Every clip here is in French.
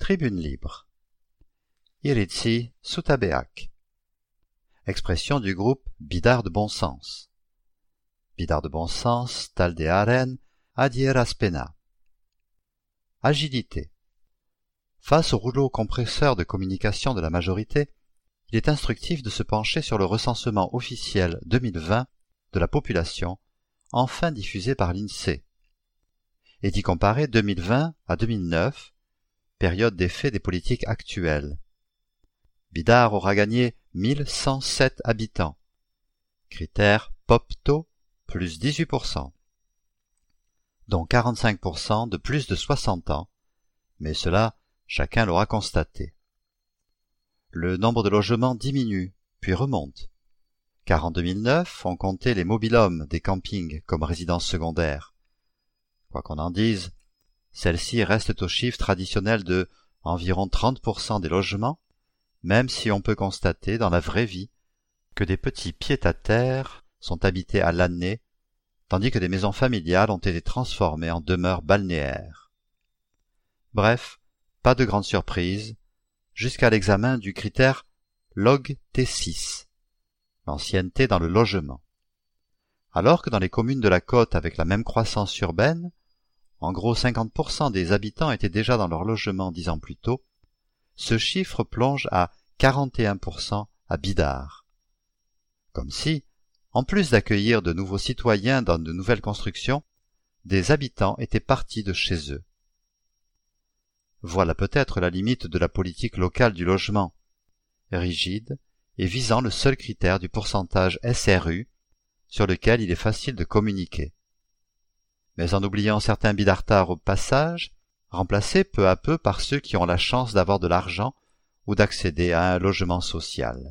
Tribune libre. Iritsi Sutabeak. Expression du groupe Bidart de bon sens. Bidart de bon sens, taldearen, adhieraspena. Agilité. Face au rouleau compresseur de communication de la majorité, il est instructif de se pencher sur le recensement officiel 2020 de la population, enfin diffusé par l'INSEE, et d'y comparer 2020 à 2009, période d'effet des politiques actuelles. Bidart aura gagné 1107 habitants. Critère POPTO, plus 18%, dont 45% de plus de 60 ans, mais cela, chacun l'aura constaté. Le nombre de logements diminue, puis remonte, car en 2009, on comptait les mobil-homes des campings comme résidences secondaires. Quoi qu'on en dise, celles-ci restent au chiffre traditionnel de environ 30% des logements, même si on peut constater dans la vraie vie que des petits pieds-à-terre sont habités à l'année, tandis que des maisons familiales ont été transformées en demeures balnéaires. Bref, pas de grande surprise, jusqu'à l'examen du critère log T6, l'ancienneté dans le logement. Alors que dans les communes de la côte avec la même croissance urbaine, en gros 50% des habitants étaient déjà dans leur logement 10 ans plus tôt, ce chiffre plonge à 41% à Bidart. Comme si, en plus d'accueillir de nouveaux citoyens dans de nouvelles constructions, des habitants étaient partis de chez eux. Voilà peut-être la limite de la politique locale du logement, rigide et visant le seul critère du pourcentage SRU sur lequel il est facile de communiquer. Mais en oubliant certains bidartards au passage, remplacés peu à peu par ceux qui ont la chance d'avoir de l'argent ou d'accéder à un logement social.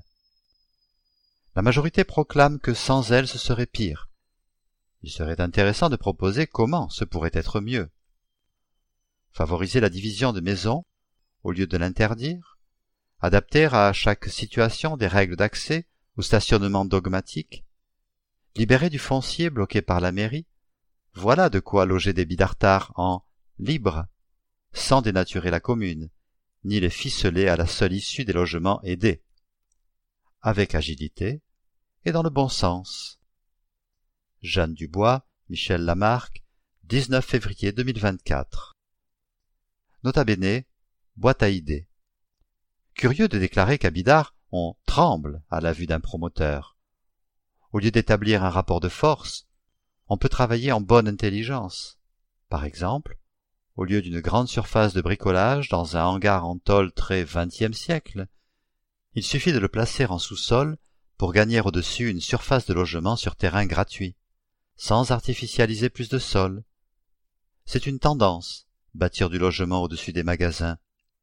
La majorité proclame que sans elle ce serait pire. Il serait intéressant de proposer comment ce pourrait être mieux. Favoriser la division de maisons au lieu de l'interdire, adapter à chaque situation des règles d'accès ou stationnement dogmatique, libérer du foncier bloqué par la mairie, voilà de quoi loger des bidartards en libre, sans dénaturer la commune, ni les ficeler à la seule issue des logements aidés, avec agilité et dans le bon sens. Jeanne Dubois, Michel Lamarque, 19 février 2024. Nota bene, boîte à idées. Curieux de déclarer qu'à Bidart, on tremble à la vue d'un promoteur. Au lieu d'établir un rapport de force, on peut travailler en bonne intelligence. Par exemple, au lieu d'une grande surface de bricolage dans un hangar en tôle très 20e siècle, il suffit de le placer en sous-sol pour gagner au-dessus une surface de logement sur terrain gratuit, sans artificialiser plus de sol. C'est une tendance, bâtir du logement au-dessus des magasins.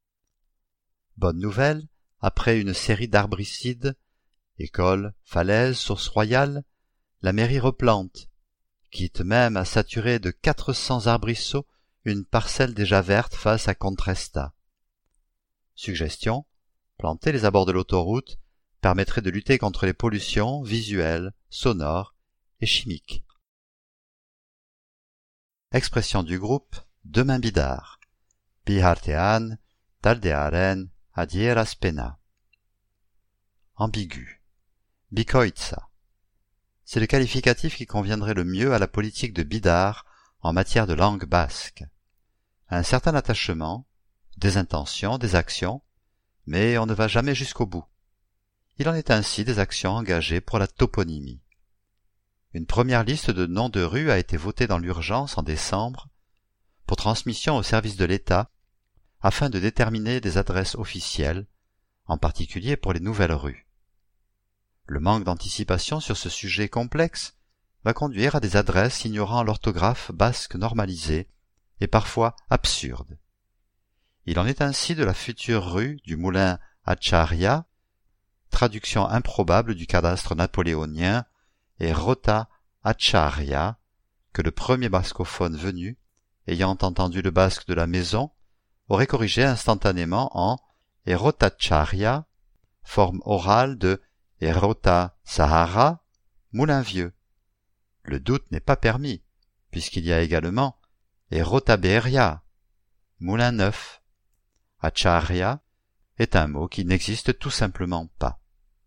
Bonne nouvelle, après une série d'arbricides, écoles, falaises, sources royales, la mairie replante, quitte même à saturer de 400 arbrisseaux une parcelle déjà verte face à Contresta. Suggestion, planter les abords de l'autoroute permettrait de lutter contre les pollutions visuelles, sonores et chimiques. Expression du groupe Demain Bidart. Bihartean, taldearen, adhieraspena. Ambigu. Bikoitsa. C'est le qualificatif qui conviendrait le mieux à la politique de Bidart en matière de langue basque. Un certain attachement, des intentions, des actions, mais on ne va jamais jusqu'au bout. Il en est ainsi des actions engagées pour la toponymie. Une première liste de noms de rues a été votée dans l'urgence en décembre pour transmission au service de l'État afin de déterminer des adresses officielles, en particulier pour les nouvelles rues. Le manque d'anticipation sur ce sujet complexe va conduire à des adresses ignorant l'orthographe basque normalisée et parfois absurde. Il en est ainsi de la future rue du moulin Acharya, traduction improbable du cadastre napoléonien, et Rota Acharya, que le premier bascophone venu, ayant entendu le basque de la maison, aurait corrigé instantanément en Erotacharya, forme orale de Erota Sahara, moulin vieux. Le doute n'est pas permis, puisqu'il y a également Erotaberia, moulin neuf. acharya, est un mot qui n'existe tout simplement pas.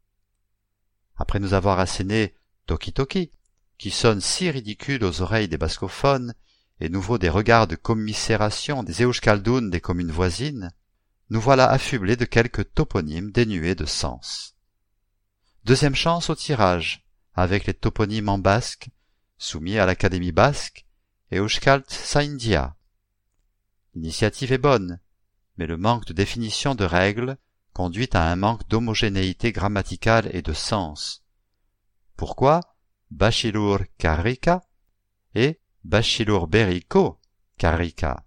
Après nous avoir asséné toki-toki, qui sonne si ridicule aux oreilles des bascophones et nous vaut des regards de commisération des Euskalduns des communes voisines, nous voilà affublés de quelques toponymes dénués de sens. Deuxième chance au tirage, avec les toponymes en basque, soumis à l'Académie basque et Euskalt Zaindia. L'initiative est bonne, mais le manque de définition de règles conduit à un manque d'homogénéité grammaticale et de sens. Pourquoi Bashilur Karika et Bashilur Beriko Karika?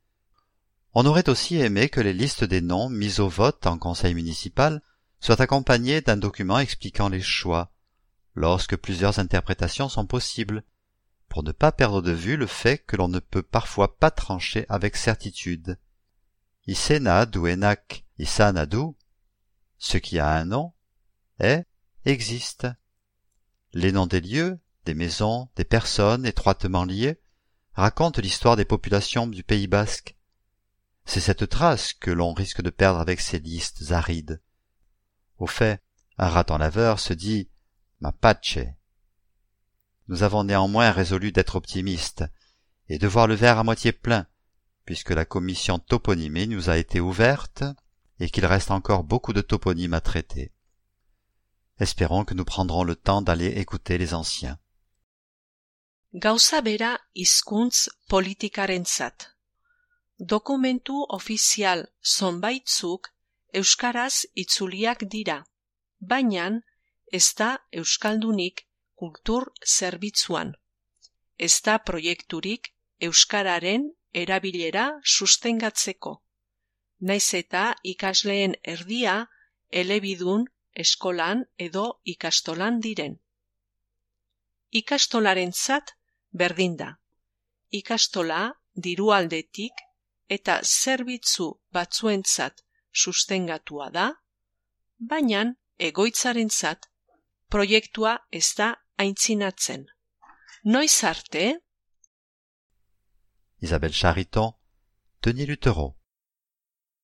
On aurait aussi aimé que les listes des noms mis au vote en conseil municipal soient accompagnées d'un document expliquant les choix, lorsque plusieurs interprétations sont possibles, pour ne pas perdre de vue le fait que l'on ne peut parfois pas trancher avec certitude. Isena duenak isanadu, ce qui a un nom, existe. Les noms des lieux, des maisons, des personnes étroitement liées racontent l'histoire des populations du Pays basque. C'est cette trace que l'on risque de perdre avec ces listes arides. Au fait, un raton laveur se dit « Mapache ». Nous avons néanmoins résolu d'être optimistes et de voir le verre à moitié plein, puisque la commission toponymée nous a été ouverte et qu'il reste encore beaucoup de toponymes à traiter. Espérons que nous prendrons le temps d'aller écouter les anciens. Gauza bera hizkuntz politikarentzat. Dokumentu ofizial zonbaitzuk euskaraz itzuliak dira, baina ez da euskaldunik kultur zerbitzuan. Ez da proiekturik euskararen erabilera sustengatzeko. Naiz eta ikasleen erdia elebidun eskolan edo ikastolan diren. Ikastolarentzat berdin da. Ikastola dirualdetik eta zerbitzu batzuentzat sustengatua da, baina egoitzarentzat proiektua ez da aintzinatzen. Noiz arte? Isabelle Chariton, Denis Luthereau.